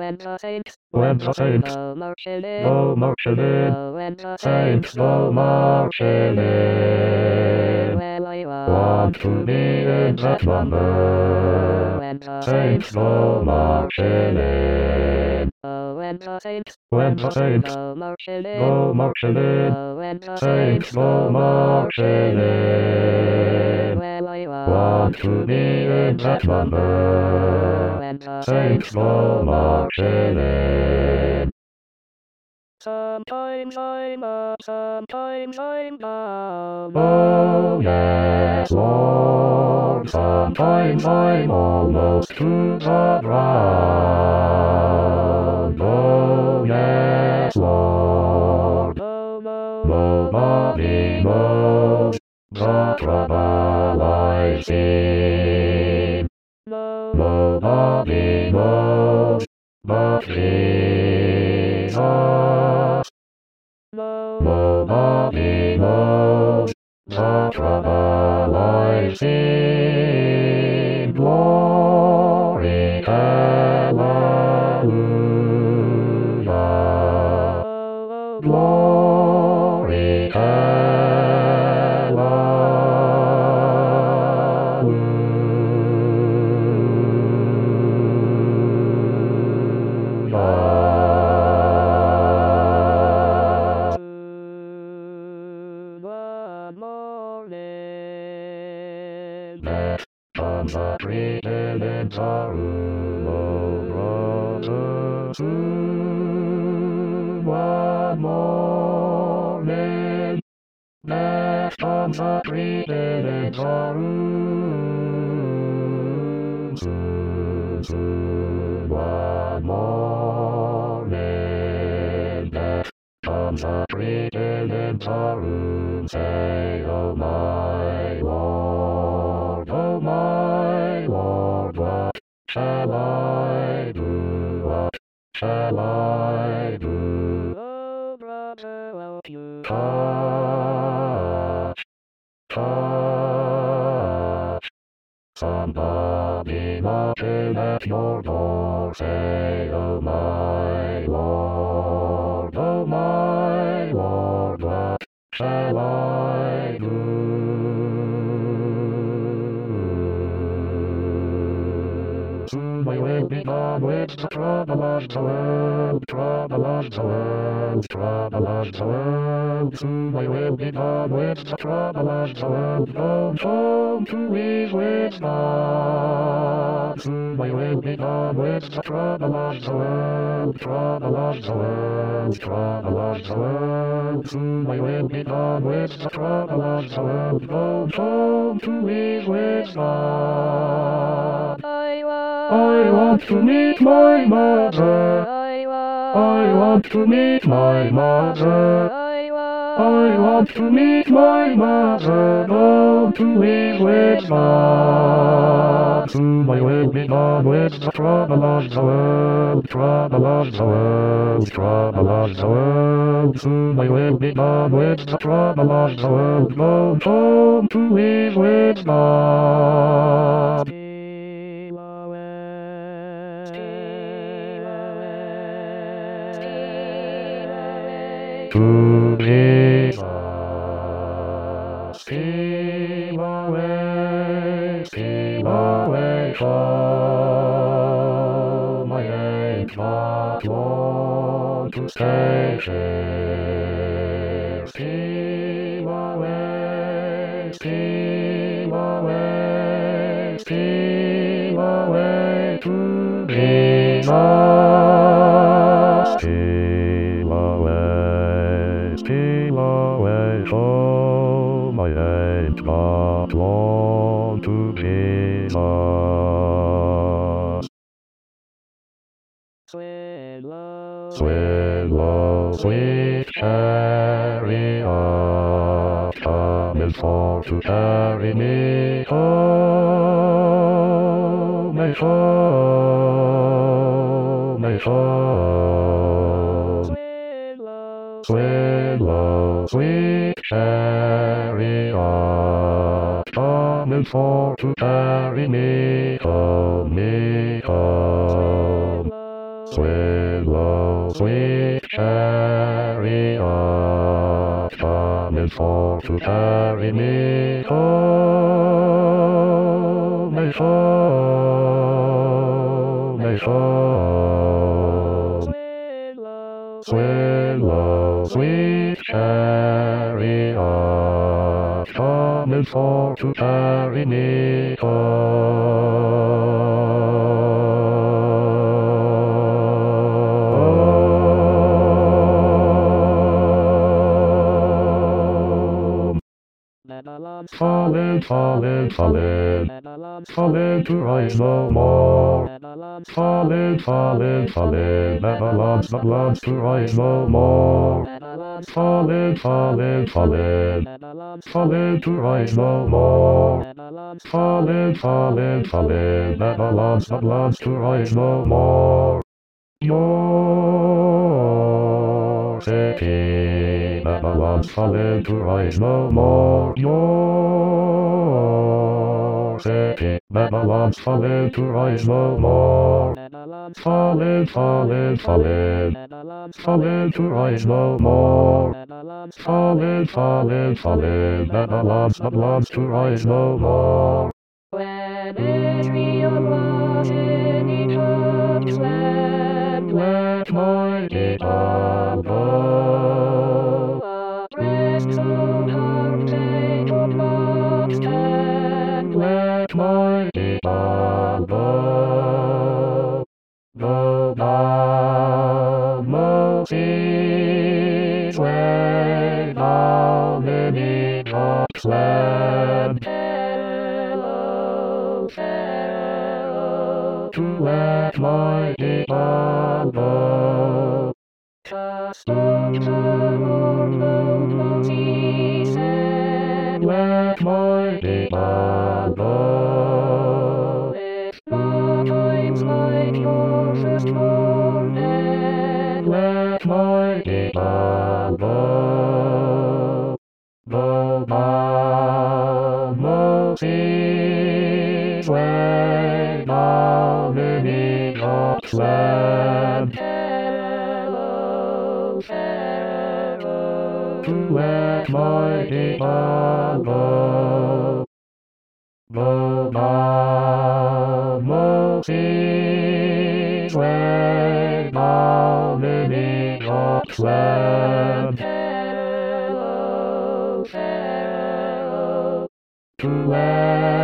when the saints go marching in, saints go marching in. Want to be in that number, saints go marching in. When the saints go marching in, saints go marching in. Want to be in that number, saints go marching in. Sometimes I'm up, sometimes I'm down. Oh yes, Lord, sometimes I'm almost to the ground. Oh yes, Lord, nobody knows the trouble I've seen. Nobody knows but Jesus. Nobody knows the trouble I've seen. Glory, hallelujah. Glory, Met on the street in Taru, oh brother, soon one morning. Met on the street in Taru, soon one morning. Met on the street in Taru, say, oh my Lord, what shall I do? What shall I do? Oh, brother, won't you touch somebody knocking at your door? Say, oh my Lord, what shall I do? Soon I will be done with the trouble of the world, trouble of the world, trouble of the world. Soon I will be done with the trouble of the world, gone home to ease with God. Soon I will be done with the trouble of the world, trouble of the world, trouble of the world. Soon I will be done with the trouble of the world, gone home to ease with God. I want to meet my mother. I want to meet my mother. I want to meet my mother. Go to live with God. Soon I will be done with the trouble of the world, trouble of the world, trouble of the world. Soon I will be done with the trouble of the world. Go home to live with God. To Jesus, steal away home. I ain't not want to stay here. Steal away, to Jesus. Steal away home, I ain't got long to Jesus. Swallow, sweet chariot, coming for to carry me home, home. Swallow, sweet chariot, coming for to carry me home, Sweet low, sweet chariot, coming forth to carry me home, me home, me home. Sweet low, sweet chariot, coming forth to carry me home. Falling, falling, falling, falling to rise no more. Falling, falling, falling, Babylon's the bloods to rise no more. Falling, falling, falling, falling to rise no more. Falling, falling, falling, Babylon's the bloods to rise no more. Your city, Babylon's falling to rise no more. Your city, Babylon's falling to rise no more. Falling, falling, falling, falling to rise no more. Falling, falling, falling, Babylon's the bloods to rise no more. When Israel was in Egypt's land, Let my guitar go. abreast so hard they could not stand. Let my guitar go. Go down Moses' way, down in Egypt's land. To let my guitar go. Cast off the Lord, Moses said, Let my guitar go. if not times like your firstborn dead, Let my guitar go. Go down Moses' way, down in Egypt's land. To let my guitar go. Go down Moses' way, down in Egypt's land. To let